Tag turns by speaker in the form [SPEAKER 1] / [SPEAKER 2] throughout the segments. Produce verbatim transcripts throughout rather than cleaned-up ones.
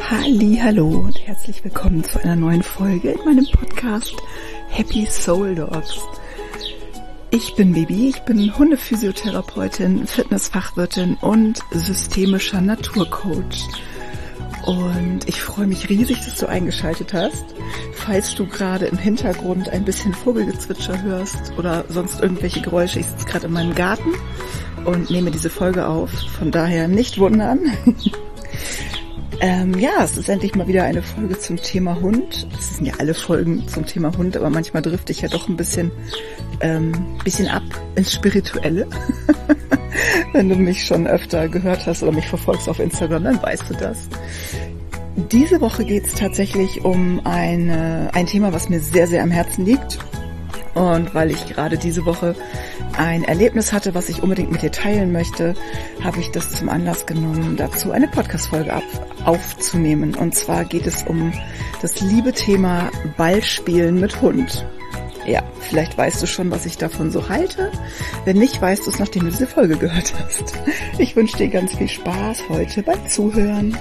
[SPEAKER 1] Hallihallo und herzlich willkommen zu einer neuen Folge in meinem Podcast Happy Soul Dogs. Ich bin Bibi, ich bin Hundephysiotherapeutin, Fitnessfachwirtin und systemischer Naturcoach. Und ich freue mich riesig, dass du eingeschaltet hast. Falls du gerade im Hintergrund ein bisschen Vogelgezwitscher hörst oder sonst irgendwelche Geräusche, ich sitze gerade in meinem Garten und nehme diese Folge auf. Von daher nicht wundern. Ähm, ja, es ist endlich mal wieder eine Folge zum Thema Hund. Es sind ja alle Folgen zum Thema Hund, aber manchmal drifte ich ja doch ein bisschen, ähm, bisschen ab ins Spirituelle. Wenn du mich schon öfter gehört hast oder mich verfolgst auf Instagram, dann weißt du das. Diese Woche geht es tatsächlich um eine, ein Thema, was mir sehr, sehr am Herzen liegt. Und weil ich gerade diese Woche ein Erlebnis hatte, was ich unbedingt mit dir teilen möchte, habe ich das zum Anlass genommen, dazu eine Podcast-Folge aufzunehmen. Und zwar geht es um das liebe Thema Ballspielen mit Hund. Ja, vielleicht weißt du schon, was ich davon so halte. Wenn nicht, weißt du es, nachdem du diese Folge gehört hast. Ich wünsche dir ganz viel Spaß heute beim Zuhören.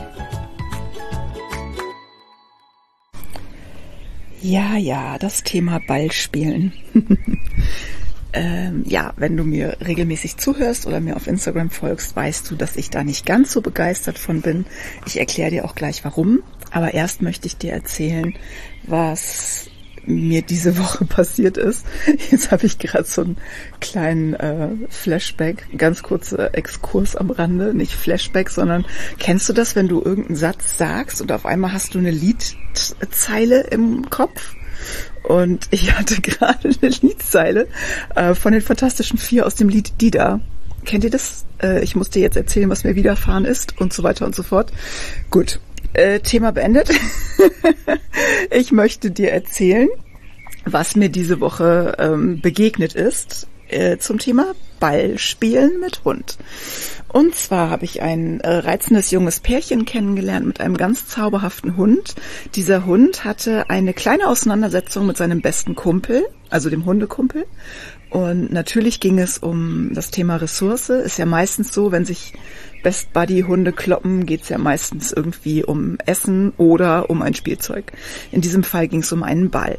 [SPEAKER 1] Ja, ja, das Thema Ballspielen. ähm, ja, wenn du mir regelmäßig zuhörst oder mir auf Instagram folgst, weißt du, dass ich da nicht ganz so begeistert von bin. Ich erkläre dir auch gleich warum. Aber erst möchte ich dir erzählen, was mir diese Woche passiert ist. Jetzt habe ich gerade so einen kleinen äh, Flashback, ganz kurzer Exkurs am Rande, nicht Flashback, sondern kennst du das, wenn du irgendeinen Satz sagst und auf einmal hast du eine Liedzeile im Kopf? Und ich hatte gerade eine Liedzeile äh, von den Fantastischen Vier aus dem Lied Die Da. Kennt ihr das? Äh, ich muss dir jetzt erzählen, was mir widerfahren ist und so weiter und so fort. Gut. Äh, Thema beendet. Ich möchte dir erzählen, was mir diese Woche ähm, begegnet ist äh, zum Thema Ballspielen mit Hund. Und zwar habe ich ein äh, reizendes junges Pärchen kennengelernt mit einem ganz zauberhaften Hund. Dieser Hund hatte eine kleine Auseinandersetzung mit seinem besten Kumpel, also dem Hundekumpel. Und natürlich ging es um das Thema Ressource. Ist ja meistens so, wenn sich Best Buddy Hunde kloppen, geht's ja meistens irgendwie um Essen oder um ein Spielzeug. In diesem Fall ging es um einen Ball.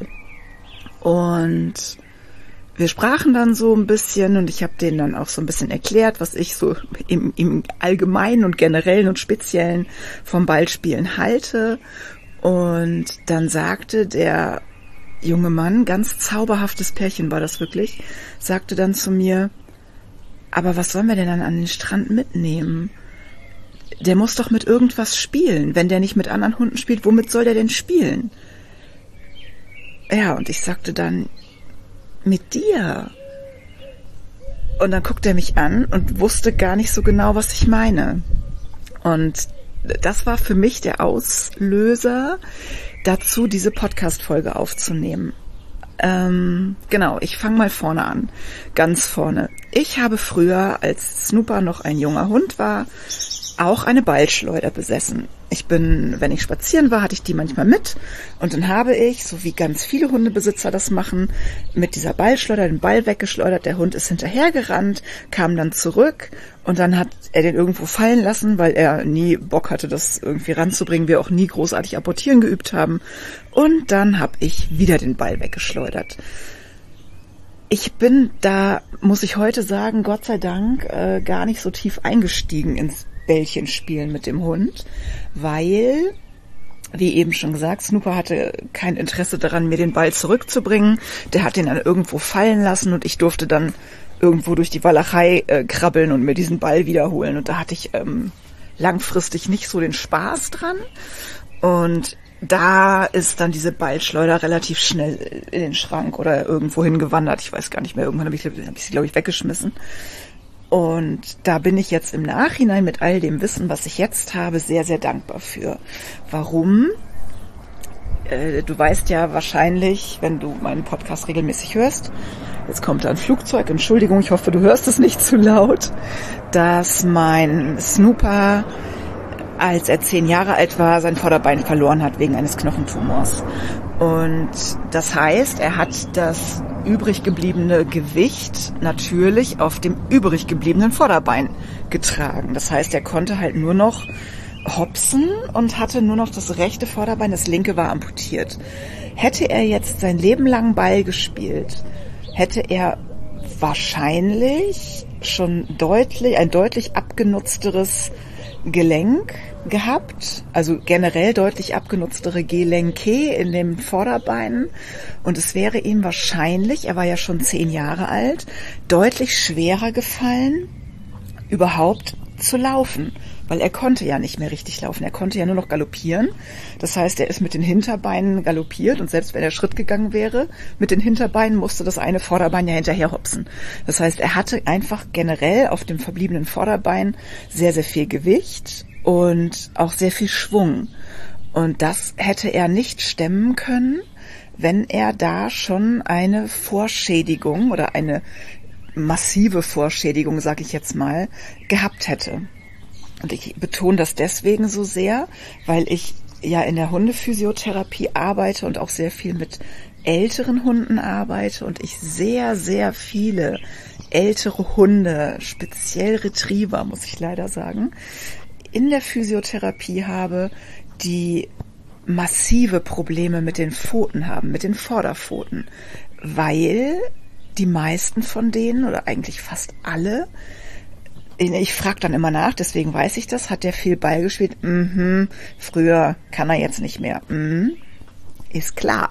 [SPEAKER 1] Und wir sprachen dann so ein bisschen und ich habe denen dann auch so ein bisschen erklärt, was ich so im, im Allgemeinen und Generellen und Speziellen vom Ballspielen halte. Und dann sagte der junge Mann, ganz zauberhaftes Pärchen war das wirklich, sagte dann zu mir: Aber was sollen wir denn dann an den Strand mitnehmen? Der muss doch mit irgendwas spielen. Wenn der nicht mit anderen Hunden spielt, womit soll der denn spielen? Ja, und ich sagte dann: Mit dir. Und dann guckte er mich an und wusste gar nicht so genau, was ich meine. Und das war für mich der Auslöser dazu, diese Podcast-Folge aufzunehmen. Ähm, genau, ich fange mal vorne an. Ganz vorne. Ich habe früher, als Snooper noch ein junger Hund war, auch eine Ballschleuder besessen. Ich bin, wenn ich spazieren war, hatte ich die manchmal mit und dann habe ich, so wie ganz viele Hundebesitzer das machen, mit dieser Ballschleuder den Ball weggeschleudert. Der Hund ist hinterhergerannt, kam dann zurück und dann hat er den irgendwo fallen lassen, weil er nie Bock hatte, das irgendwie ranzubringen, wir auch nie großartig apportieren geübt haben. Und dann habe ich wieder den Ball weggeschleudert. Ich bin da, muss ich heute sagen, Gott sei Dank, äh, gar nicht so tief eingestiegen ins Bällchen spielen mit dem Hund, weil, wie eben schon gesagt, Snooper hatte kein Interesse daran, mir den Ball zurückzubringen. Der hat den dann irgendwo fallen lassen und ich durfte dann irgendwo durch die Walachei äh, krabbeln und mir diesen Ball wiederholen. Und da hatte ich ähm, langfristig nicht so den Spaß dran. Und da ist dann diese Ballschleuder relativ schnell in den Schrank oder irgendwo hingewandert. Ich weiß gar nicht mehr. Irgendwann habe ich, hab ich sie, glaube ich, weggeschmissen. Und da bin ich jetzt im Nachhinein mit all dem Wissen, was ich jetzt habe, sehr, sehr dankbar für. Warum? Äh, du weißt ja wahrscheinlich, wenn du meinen Podcast regelmäßig hörst, jetzt kommt da ein Flugzeug, Entschuldigung, ich hoffe, du hörst es nicht zu laut, dass mein Snooper, als er zehn Jahre alt war, sein Vorderbein verloren hat wegen eines Knochentumors. Und das heißt, er hat das übrig gebliebene Gewicht natürlich auf dem übrig gebliebenen Vorderbein getragen. Das heißt, er konnte halt nur noch hopsen und hatte nur noch das rechte Vorderbein, das linke war amputiert. Hätte er jetzt sein Leben lang Ball gespielt, hätte er wahrscheinlich schon deutlich, ein deutlich abgenutzteres Gelenk gehabt, also generell deutlich abgenutztere Gelenke in den Vorderbeinen, und es wäre ihm wahrscheinlich, er war ja schon zehn Jahre alt, deutlich schwerer gefallen, überhaupt zu laufen, weil er konnte ja nicht mehr richtig laufen, er konnte ja nur noch galoppieren. Das heißt, er ist mit den Hinterbeinen galoppiert, und selbst wenn er Schritt gegangen wäre, mit den Hinterbeinen musste das eine Vorderbein ja hinterher hopsen. Das heißt, er hatte einfach generell auf dem verbliebenen Vorderbein sehr, sehr viel Gewicht und auch sehr viel Schwung. Und das hätte er nicht stemmen können, wenn er da schon eine Vorschädigung oder eine massive Vorschädigung, sage ich jetzt mal, gehabt hätte. Und ich betone das deswegen so sehr, weil ich ja in der Hundephysiotherapie arbeite und auch sehr viel mit älteren Hunden arbeite und ich sehr, sehr viele ältere Hunde, speziell Retriever, muss ich leider sagen, in der Physiotherapie habe, die massive Probleme mit den Pfoten haben, mit den Vorderpfoten, weil die meisten von denen oder eigentlich fast alle, ich frage dann immer nach, deswegen weiß ich das, hat der viel Ball gespielt? Mhm, früher kann er jetzt nicht mehr. Mhm, ist klar.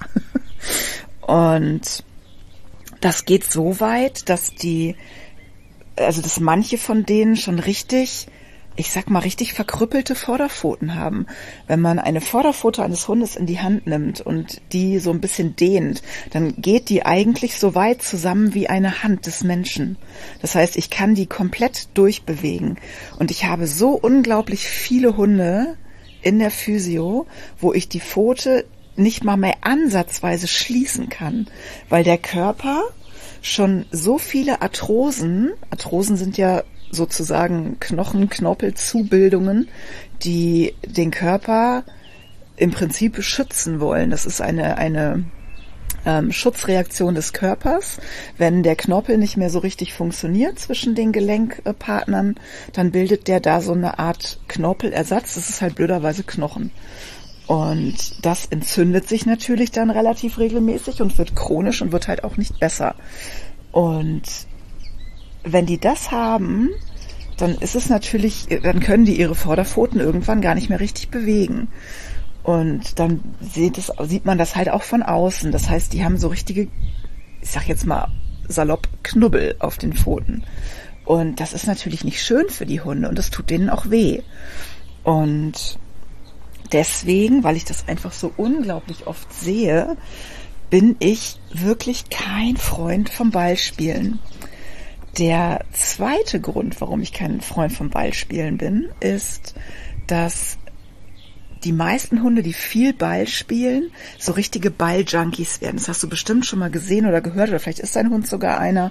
[SPEAKER 1] Und das geht so weit, dass die, also dass manche von denen schon richtig, ich sag mal, richtig verkrüppelte Vorderpfoten haben. Wenn man eine Vorderpfote eines Hundes in die Hand nimmt und die so ein bisschen dehnt, dann geht die eigentlich so weit zusammen wie eine Hand des Menschen. Das heißt, ich kann die komplett durchbewegen. Und ich habe so unglaublich viele Hunde in der Physio, wo ich die Pfote nicht mal mehr ansatzweise schließen kann, weil der Körper schon so viele Arthrosen, Arthrosen sind ja sozusagen Knochen, Knorpelzubildungen, die den Körper im Prinzip schützen wollen. Das ist eine, eine ähm, Schutzreaktion des Körpers. Wenn der Knorpel nicht mehr so richtig funktioniert zwischen den Gelenkpartnern, dann bildet der da so eine Art Knorpelersatz. Das ist halt blöderweise Knochen. Und das entzündet sich natürlich dann relativ regelmäßig und wird chronisch und wird halt auch nicht besser. Und wenn die das haben, dann ist es natürlich, dann können die ihre Vorderpfoten irgendwann gar nicht mehr richtig bewegen. Und dann sieht, es, sieht man das halt auch von außen. Das heißt, die haben so richtige, ich sag jetzt mal salopp, Knubbel auf den Pfoten. Und das ist natürlich nicht schön für die Hunde und das tut denen auch weh. Und deswegen, weil ich das einfach so unglaublich oft sehe, bin ich wirklich kein Freund vom Ballspielen. Der zweite Grund, warum ich kein Freund vom Ballspielen bin, ist, dass die meisten Hunde, die viel Ball spielen, so richtige Balljunkies werden. Das hast du bestimmt schon mal gesehen oder gehört, oder vielleicht ist dein Hund sogar einer.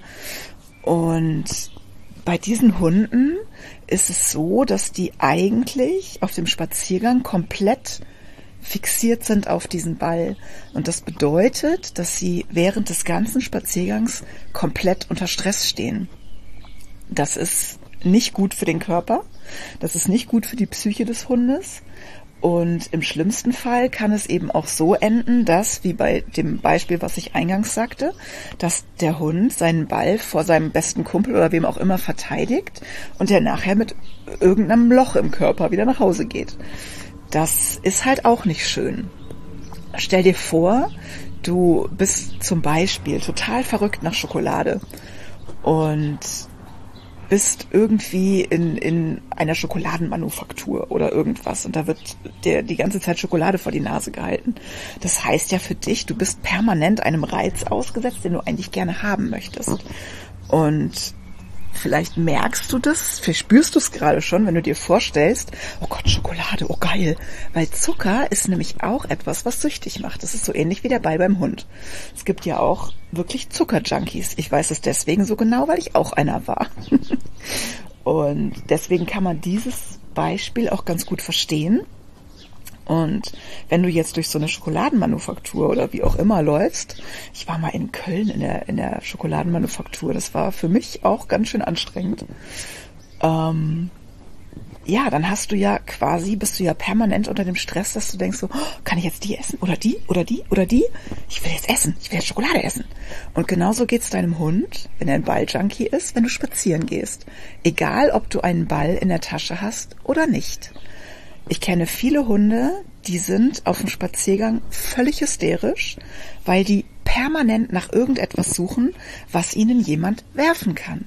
[SPEAKER 1] Und bei diesen Hunden ist es so, dass die eigentlich auf dem Spaziergang komplett fixiert sind auf diesen Ball. Und das bedeutet, dass sie während des ganzen Spaziergangs komplett unter Stress stehen. Das ist nicht gut für den Körper, das ist nicht gut für die Psyche des Hundes. Und im schlimmsten Fall kann es eben auch so enden, dass, wie bei dem Beispiel, was ich eingangs sagte, dass der Hund seinen Ball vor seinem besten Kumpel oder wem auch immer verteidigt und der nachher mit irgendeinem Loch im Körper wieder nach Hause geht. Das ist halt auch nicht schön. Stell dir vor, du bist zum Beispiel total verrückt nach Schokolade und bist irgendwie in, in einer Schokoladenmanufaktur oder irgendwas und da wird dir die ganze Zeit Schokolade vor die Nase gehalten. Das heißt ja für dich, du bist permanent einem Reiz ausgesetzt, den du eigentlich gerne haben möchtest. Und vielleicht merkst du das, vielleicht spürst du es gerade schon, wenn du dir vorstellst, oh Gott, Schokolade, oh geil. Weil Zucker ist nämlich auch etwas, was süchtig macht. Das ist so ähnlich wie der Ball beim Hund. Es gibt ja auch wirklich Zuckerjunkies. Ich weiß es deswegen so genau, weil ich auch einer war. Und deswegen kann man dieses Beispiel auch ganz gut verstehen. Und wenn du jetzt durch so eine Schokoladenmanufaktur oder wie auch immer läufst, ich war mal in Köln in der, in der Schokoladenmanufaktur, das war für mich auch ganz schön anstrengend. Ähm, ja, dann hast du ja quasi, bist du ja permanent unter dem Stress, dass du denkst so, oh, kann ich jetzt die essen oder die oder die oder die? Ich will jetzt essen, ich will jetzt Schokolade essen. Und genauso geht's deinem Hund, wenn er ein Balljunkie ist, wenn du spazieren gehst. Egal, ob du einen Ball in der Tasche hast oder nicht. Ich kenne viele Hunde, die sind auf dem Spaziergang völlig hysterisch, weil die permanent nach irgendetwas suchen, was ihnen jemand werfen kann.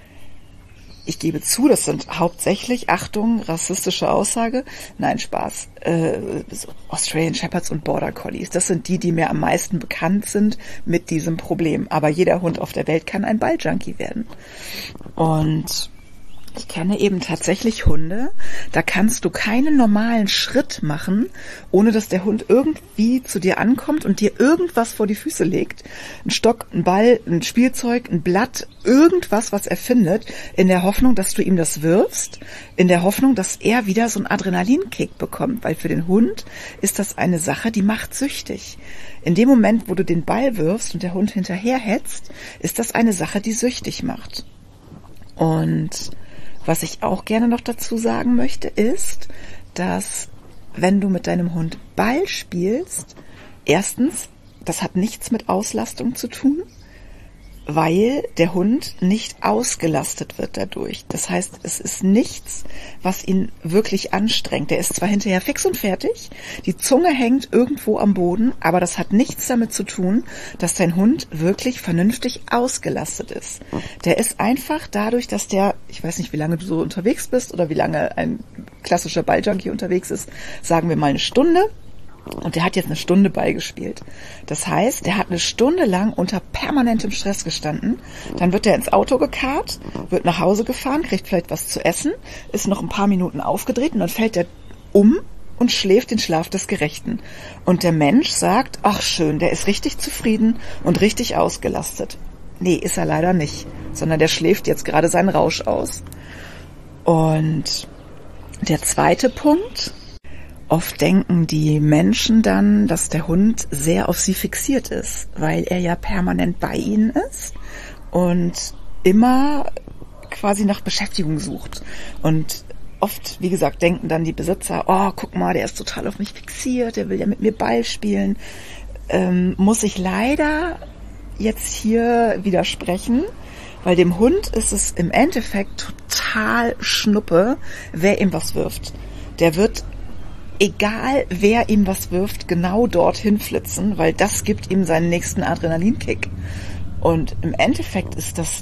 [SPEAKER 1] Ich gebe zu, das sind hauptsächlich, Achtung, rassistische Aussage, nein, Spaß, äh, Australian Shepherds und Border Collies. Das sind die, die mir am meisten bekannt sind mit diesem Problem. Aber jeder Hund auf der Welt kann ein Balljunkie werden. Und ich kenne eben tatsächlich Hunde, da kannst du keinen normalen Schritt machen, ohne dass der Hund irgendwie zu dir ankommt und dir irgendwas vor die Füße legt. Ein Stock, ein Ball, ein Spielzeug, ein Blatt, irgendwas, was er findet, in der Hoffnung, dass du ihm das wirfst, in der Hoffnung, dass er wieder so einen Adrenalinkick bekommt, weil für den Hund ist das eine Sache, die macht süchtig. In dem Moment, wo du den Ball wirfst und der Hund hinterherhetzt, ist das eine Sache, die süchtig macht. Und was ich auch gerne noch dazu sagen möchte, ist, dass wenn du mit deinem Hund Ball spielst, erstens, das hat nichts mit Auslastung zu tun, weil der Hund nicht ausgelastet wird dadurch. Das heißt, es ist nichts, was ihn wirklich anstrengt. Der ist zwar hinterher fix und fertig, die Zunge hängt irgendwo am Boden, aber das hat nichts damit zu tun, dass dein Hund wirklich vernünftig ausgelastet ist. Der ist einfach dadurch, dass der, ich weiß nicht, wie lange du so unterwegs bist oder wie lange ein klassischer Balljunkie unterwegs ist, sagen wir mal eine Stunde. Und der hat jetzt eine Stunde Ball gespielt. Das heißt, der hat eine Stunde lang unter permanentem Stress gestanden. Dann wird er ins Auto gekarrt, wird nach Hause gefahren, kriegt vielleicht was zu essen, ist noch ein paar Minuten aufgedreht und dann fällt er um und schläft den Schlaf des Gerechten. Und der Mensch sagt, ach schön, der ist richtig zufrieden und richtig ausgelastet. Nee, ist er leider nicht, sondern der schläft jetzt gerade seinen Rausch aus. Und der zweite Punkt: Oft denken die Menschen dann, dass der Hund sehr auf sie fixiert ist, weil er ja permanent bei ihnen ist und immer quasi nach Beschäftigung sucht. Und oft, wie gesagt, denken dann die Besitzer, oh, guck mal, der ist total auf mich fixiert, der will ja mit mir Ball spielen. Ähm, muss ich leider jetzt hier widersprechen, weil dem Hund ist es im Endeffekt total Schnuppe, wer ihm was wirft. Der wird, egal wer ihm was wirft, genau dorthin flitzen, weil das gibt ihm seinen nächsten Adrenalinkick. Und im Endeffekt ist das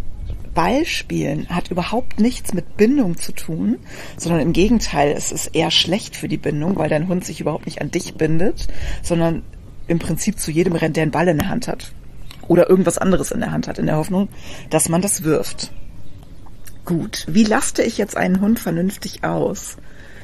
[SPEAKER 1] Ballspielen hat überhaupt nichts mit Bindung zu tun, sondern im Gegenteil, es ist eher schlecht für die Bindung, weil dein Hund sich überhaupt nicht an dich bindet, sondern im Prinzip zu jedem rennt, der einen Ball in der Hand hat oder irgendwas anderes in der Hand hat, in der Hoffnung, dass man das wirft. Gut, wie laste ich jetzt einen Hund vernünftig aus?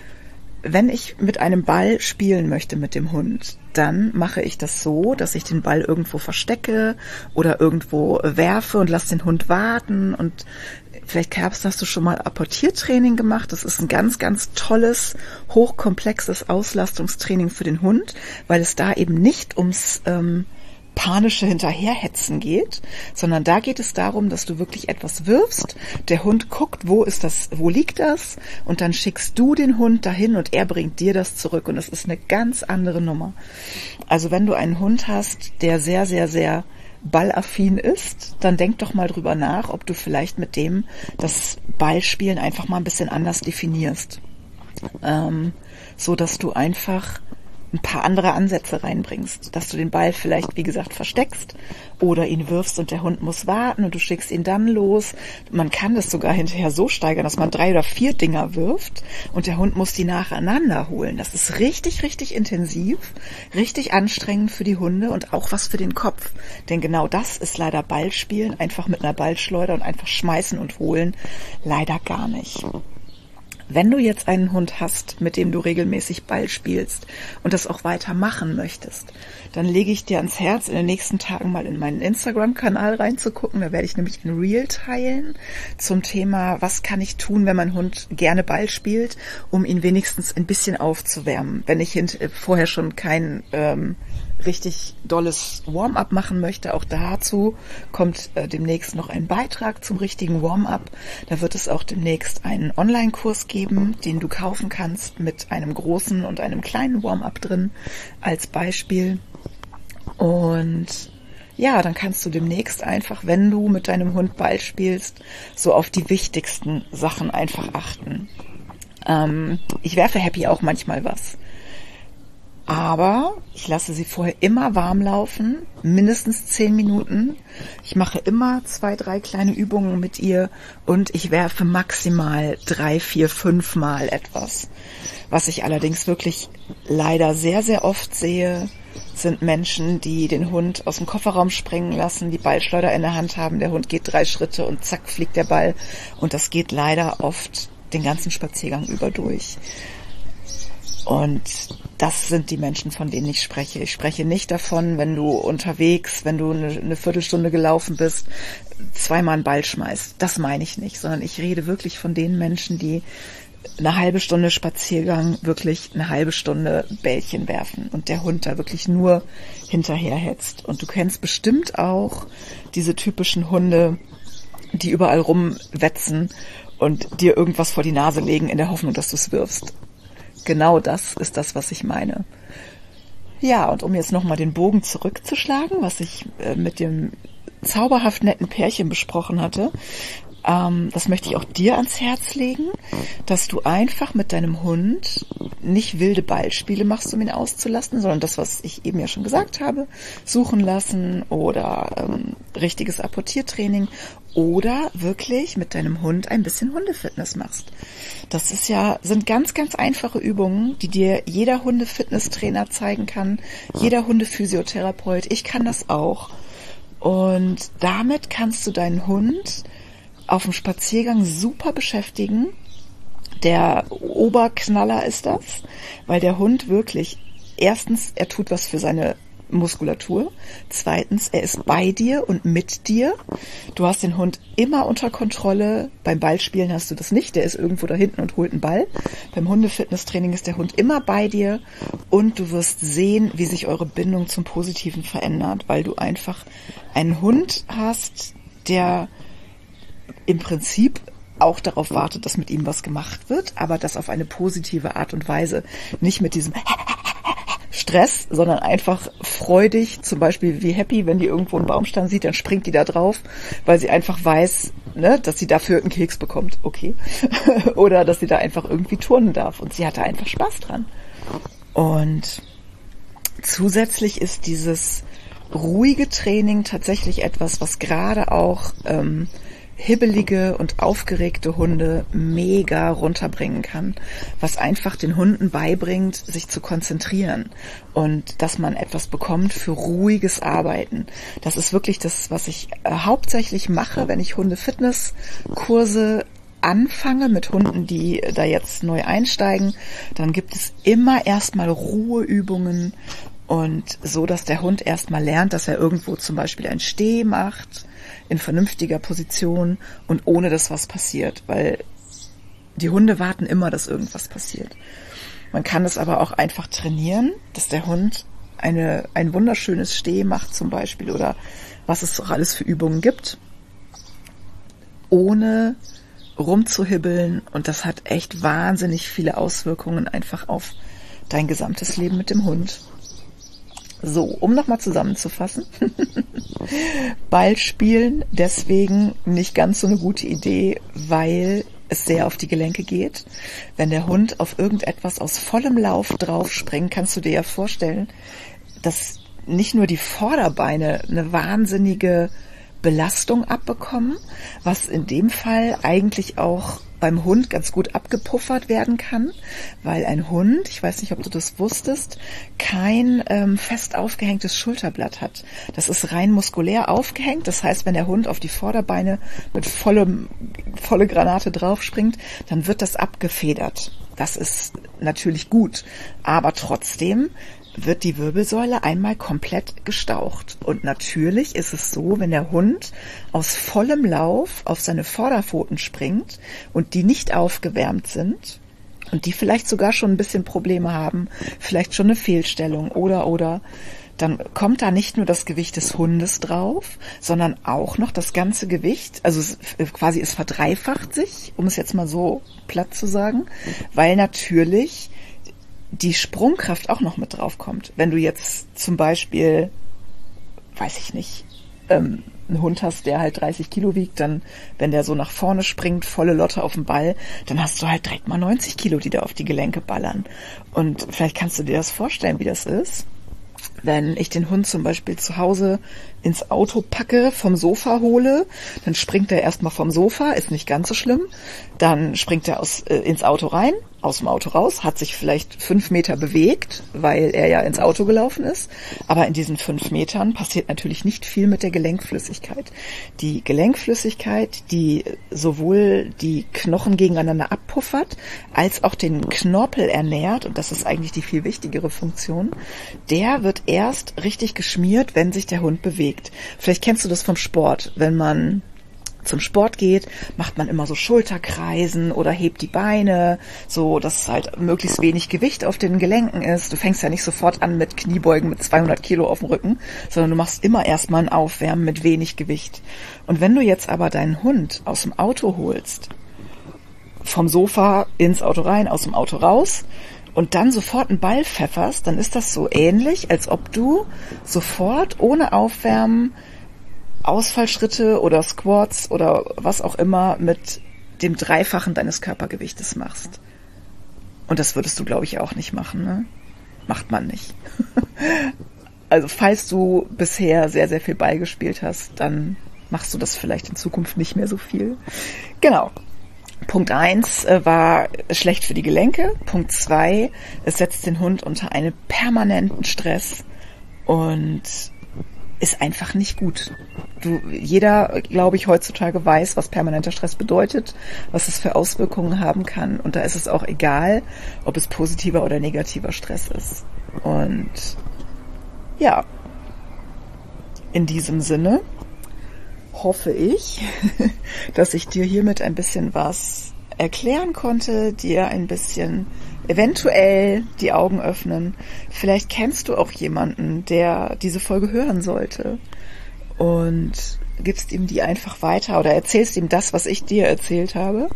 [SPEAKER 1] Wenn ich mit einem Ball spielen möchte mit dem Hund, dann mache ich das so, dass ich den Ball irgendwo verstecke oder irgendwo werfe und lasse den Hund warten. Und vielleicht, Kerbst, hast du schon mal Apportiertraining gemacht. Das ist ein ganz, ganz tolles, hochkomplexes Auslastungstraining für den Hund, weil es da eben nicht ums ähm, panische Hinterherhetzen geht, sondern da geht es darum, dass du wirklich etwas wirfst, der Hund guckt, wo ist das, wo liegt das, und dann schickst du den Hund dahin und er bringt dir das zurück, und das ist eine ganz andere Nummer. Also wenn du einen Hund hast, der sehr, sehr, sehr ballaffin ist, dann denk doch mal drüber nach, ob du vielleicht mit dem das Ballspielen einfach mal ein bisschen anders definierst, ähm, so dass du einfach ein paar andere Ansätze reinbringst, dass du den Ball vielleicht, wie gesagt, versteckst oder ihn wirfst und der Hund muss warten und du schickst ihn dann los. Man kann das sogar hinterher so steigern, dass man drei oder vier Dinger wirft und der Hund muss die nacheinander holen. Das ist richtig, richtig intensiv, richtig anstrengend für die Hunde und auch was für den Kopf. Denn genau das ist leider Ballspielen, einfach mit einer Ballschleuder und einfach schmeißen und holen, leider gar nicht. Wenn du jetzt einen Hund hast, mit dem du regelmäßig Ball spielst und das auch weiter machen möchtest, dann lege ich dir ans Herz, in den nächsten Tagen mal in meinen Instagram-Kanal reinzugucken. Da werde ich nämlich ein Reel teilen zum Thema, was kann ich tun, wenn mein Hund gerne Ball spielt, um ihn wenigstens ein bisschen aufzuwärmen, wenn ich vorher schon kein ähm, richtig dolles Warm-up machen möchte, auch dazu kommt äh, demnächst noch ein Beitrag zum richtigen Warm-up. Da wird es auch demnächst einen Online-Kurs geben, den du kaufen kannst mit einem großen und einem kleinen Warm-up drin als Beispiel. Und ja, dann kannst du demnächst einfach, wenn du mit deinem Hund Ball spielst, so auf die wichtigsten Sachen einfach achten. Ähm, ich werfe Happy auch manchmal was. Aber ich lasse sie vorher immer warm laufen, mindestens zehn Minuten. Ich mache immer zwei, drei kleine Übungen mit ihr und ich werfe maximal drei, vier, fünf Mal etwas. Was ich allerdings wirklich leider sehr, sehr oft sehe, sind Menschen, die den Hund aus dem Kofferraum springen lassen, die Ballschleuder in der Hand haben, der Hund geht drei Schritte und zack, fliegt der Ball. Und das geht leider oft den ganzen Spaziergang über durch. Und das sind die Menschen, von denen ich spreche. Ich spreche nicht davon, wenn du unterwegs, wenn du eine, eine Viertelstunde gelaufen bist, zweimal einen Ball schmeißt. Das meine ich nicht, sondern ich rede wirklich von den Menschen, die eine halbe Stunde Spaziergang wirklich eine halbe Stunde Bällchen werfen und der Hund da wirklich nur hinterherhetzt. Und du kennst bestimmt auch diese typischen Hunde, die überall rumwetzen und dir irgendwas vor die Nase legen in der Hoffnung, dass du es wirfst. Genau das ist das, was ich meine. Ja, und um jetzt nochmal den Bogen zurückzuschlagen, was ich äh, mit dem zauberhaft netten Pärchen besprochen hatte, ähm, das möchte ich auch dir ans Herz legen, dass du einfach mit deinem Hund nicht wilde Ballspiele machst, um ihn auszulassen, sondern das, was ich eben ja schon gesagt habe, suchen lassen oder ähm, richtiges Apportiertraining oder wirklich mit deinem Hund ein bisschen Hundefitness machst. Das ist ja, sind ganz, ganz einfache Übungen, die dir jeder Hundefitnesstrainer zeigen kann, jeder Hundephysiotherapeut. Ich kann das auch. Und damit kannst du deinen Hund auf dem Spaziergang super beschäftigen. Der Oberknaller ist das, weil der Hund wirklich, erstens, er tut was für seine Muskulatur. Zweitens, er ist bei dir und mit dir. Du hast den Hund immer unter Kontrolle. Beim Ballspielen hast du das nicht. Der ist irgendwo da hinten und holt einen Ball. Beim Hundefitnesstraining ist der Hund immer bei dir und du wirst sehen, wie sich eure Bindung zum Positiven verändert, weil du einfach einen Hund hast, der im Prinzip auch darauf wartet, dass mit ihm was gemacht wird, aber das auf eine positive Art und Weise. Nicht mit diesem Stress, sondern einfach freudig, zum Beispiel wie Happy, wenn die irgendwo einen Baumstamm sieht, dann springt die da drauf, weil sie einfach weiß, ne, dass sie dafür einen Keks bekommt, okay. Oder dass sie da einfach irgendwie turnen darf und sie hat da einfach Spaß dran. Und zusätzlich ist dieses ruhige Training tatsächlich etwas, was gerade auch ähm, hibbelige und aufgeregte Hunde mega runterbringen kann, was einfach den Hunden beibringt, sich zu konzentrieren und dass man etwas bekommt für ruhiges Arbeiten. Das ist wirklich das, was ich äh, hauptsächlich mache, wenn ich Hunde-Fitness-Kurse anfange mit Hunden, die da jetzt neu einsteigen. Dann gibt es immer erstmal Ruheübungen und so, dass der Hund erstmal lernt, dass er irgendwo zum Beispiel ein Steh macht, in vernünftiger Position und ohne dass was passiert, weil die Hunde warten immer, dass irgendwas passiert. Man kann es aber auch einfach trainieren, dass der Hund eine, ein wunderschönes Steh macht zum Beispiel oder was es auch alles für Übungen gibt, ohne rumzuhibbeln und das hat echt wahnsinnig viele Auswirkungen einfach auf dein gesamtes Leben mit dem Hund. So, um nochmal zusammenzufassen. Ballspielen deswegen nicht ganz so eine gute Idee, weil es sehr auf die Gelenke geht. Wenn der Hund auf irgendetwas aus vollem Lauf drauf springt, kannst du dir ja vorstellen, dass nicht nur die Vorderbeine eine wahnsinnige Belastung abbekommen, was in dem Fall eigentlich auch beim Hund ganz gut abgepuffert werden kann, weil ein Hund, ich weiß nicht, ob du das wusstest, kein ähm, fest aufgehängtes Schulterblatt hat. Das ist rein muskulär aufgehängt. Das heißt, wenn der Hund auf die Vorderbeine mit vollem, volle Granate draufspringt, dann wird das abgefedert. Das ist natürlich gut, aber trotzdem wird die Wirbelsäule einmal komplett gestaucht. Und natürlich ist es so, wenn der Hund aus vollem Lauf auf seine Vorderpfoten springt und die nicht aufgewärmt sind und die vielleicht sogar schon ein bisschen Probleme haben, vielleicht schon eine Fehlstellung oder, oder, dann kommt da nicht nur das Gewicht des Hundes drauf, sondern auch noch das ganze Gewicht, also es, quasi es verdreifacht sich, um es jetzt mal so platt zu sagen, weil natürlich die Sprungkraft auch noch mit drauf kommt. Wenn du jetzt zum Beispiel, weiß ich nicht, ähm, einen Hund hast, der halt dreißig Kilo wiegt, dann, wenn der so nach vorne springt, volle Lotte auf den Ball, dann hast du halt direkt mal neunzig Kilo, die da auf die Gelenke ballern. Und vielleicht kannst du dir das vorstellen, wie das ist, wenn ich den Hund zum Beispiel zu Hause ins Auto packe, vom Sofa hole, dann springt er erstmal vom Sofa, ist nicht ganz so schlimm, dann springt er aus, äh, ins Auto rein, aus dem Auto raus, hat sich vielleicht fünf Meter bewegt, weil er ja ins Auto gelaufen ist, aber in diesen fünf Metern passiert natürlich nicht viel mit der Gelenkflüssigkeit. Die Gelenkflüssigkeit, die sowohl die Knochen gegeneinander abpuffert, als auch den Knorpel ernährt, und das ist eigentlich die viel wichtigere Funktion, der wird erst richtig geschmiert, wenn sich der Hund bewegt. Vielleicht kennst du das vom Sport, wenn man zum Sport geht, macht man immer so Schulterkreisen oder hebt die Beine, so dass halt möglichst wenig Gewicht auf den Gelenken ist. Du fängst ja nicht sofort an mit Kniebeugen mit zweihundert Kilo auf dem Rücken, sondern du machst immer erstmal ein Aufwärmen mit wenig Gewicht. Und wenn du jetzt aber deinen Hund aus dem Auto holst, vom Sofa ins Auto rein, aus dem Auto raus, und dann sofort einen Ball pfefferst, dann ist das so ähnlich, als ob du sofort ohne Aufwärmen Ausfallschritte oder Squats oder was auch immer mit dem Dreifachen deines Körpergewichtes machst. Und das würdest du, glaube ich, auch nicht machen, ne? Macht man nicht. Also falls du bisher sehr, sehr viel Ball gespielt hast, dann machst du das vielleicht in Zukunft nicht mehr so viel. Genau. Punkt eins äh, war schlecht für die Gelenke. Punkt zwei, es setzt den Hund unter einen permanenten Stress und ist einfach nicht gut. Du, jeder, glaube ich, heutzutage weiß, was permanenter Stress bedeutet, was es für Auswirkungen haben kann. Und da ist es auch egal, ob es positiver oder negativer Stress ist. Und ja, in diesem Sinne hoffe ich, dass ich dir hiermit ein bisschen was erklären konnte, dir ein bisschen eventuell die Augen öffnen. Vielleicht kennst du auch jemanden, der diese Folge hören sollte, und gibst ihm die einfach weiter oder erzählst ihm das, was ich dir erzählt habe.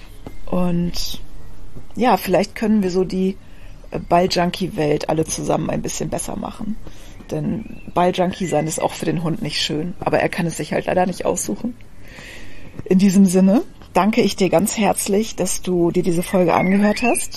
[SPEAKER 1] Und ja, vielleicht können wir so die Balljunkie-Welt alle zusammen ein bisschen besser machen. Denn Balljunkie sein ist auch für den Hund nicht schön, aber er kann es sich halt leider nicht aussuchen. In diesem Sinne danke ich dir ganz herzlich, dass du dir diese Folge angehört hast.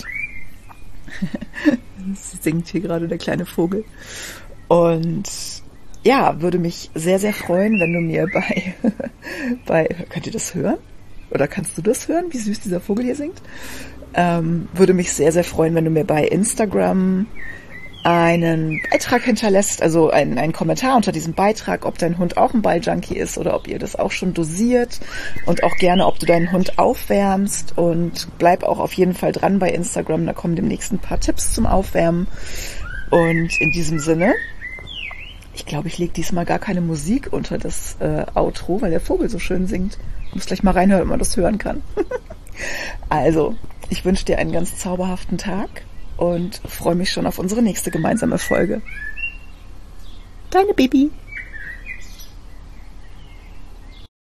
[SPEAKER 1] Singt hier gerade der kleine Vogel. Und ja, würde mich sehr, sehr freuen, wenn du mir bei, bei, könnt ihr das hören? Oder kannst du das hören, wie süß dieser Vogel hier singt? Ähm, würde mich sehr, sehr freuen, wenn du mir bei Instagram einen Beitrag hinterlässt, also einen, einen Kommentar unter diesem Beitrag, ob dein Hund auch ein Balljunkie ist oder ob ihr das auch schon dosiert, und auch gerne, ob du deinen Hund aufwärmst, und bleib auch auf jeden Fall dran bei Instagram, da kommen demnächst ein paar Tipps zum Aufwärmen. Und in diesem Sinne, ich glaube, ich lege diesmal gar keine Musik unter das äh, Outro, weil der Vogel so schön singt. Ich muss gleich mal reinhören, ob man das hören kann. Also, ich wünsche dir einen ganz zauberhaften Tag und freue mich schon auf unsere nächste gemeinsame Folge. Deine Bibi.